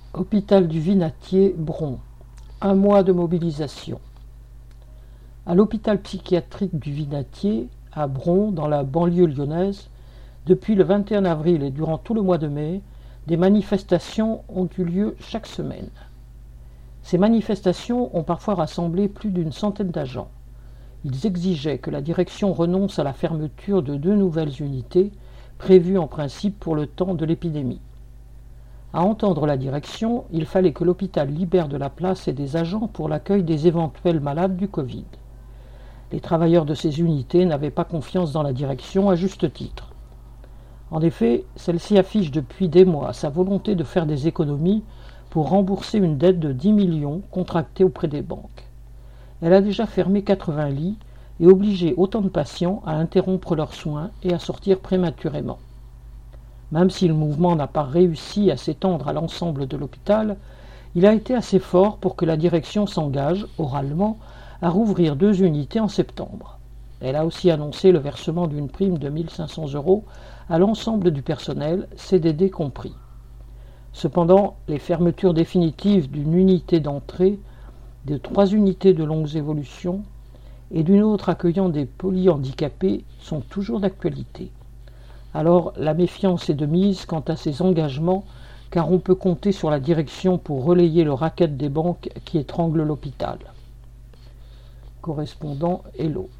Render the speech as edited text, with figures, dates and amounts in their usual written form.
Hôpital du Vinatier, Bron. Un mois de mobilisation. À l'hôpital psychiatrique du Vinatier, à Bron, dans la banlieue lyonnaise, depuis le 21 avril et durant tout le mois de mai, des manifestations ont eu lieu chaque semaine. Ces manifestations ont parfois rassemblé plus d'une centaine d'agents. Ils exigeaient que la direction renonce à la fermeture de 2 nouvelles unités, prévues en principe pour le temps de l'épidémie. À entendre la direction, il fallait que l'hôpital libère de la place et des agents pour l'accueil des éventuels malades du Covid. Les travailleurs de ces unités n'avaient pas confiance dans la direction à juste titre. En effet, celle-ci affiche depuis des mois sa volonté de faire des économies pour rembourser une dette de 10 millions contractée auprès des banques. Elle a déjà fermé 80 lits et obligé autant de patients à interrompre leurs soins et à sortir prématurément. Même si le mouvement n'a pas réussi à s'étendre à l'ensemble de l'hôpital, il a été assez fort pour que la direction s'engage, oralement, à rouvrir 2 unités en septembre. Elle a aussi annoncé le versement d'une prime de 1 500 € à l'ensemble du personnel, CDD compris. Cependant, les fermetures définitives d'une unité d'entrée, de 3 unités de longues évolutions et d'une autre accueillant des polyhandicapés sont toujours d'actualité. Alors la méfiance est de mise quant à ces engagements, car on peut compter sur la direction pour relayer le racket des banques qui étrangle l'hôpital. Correspondant Hello.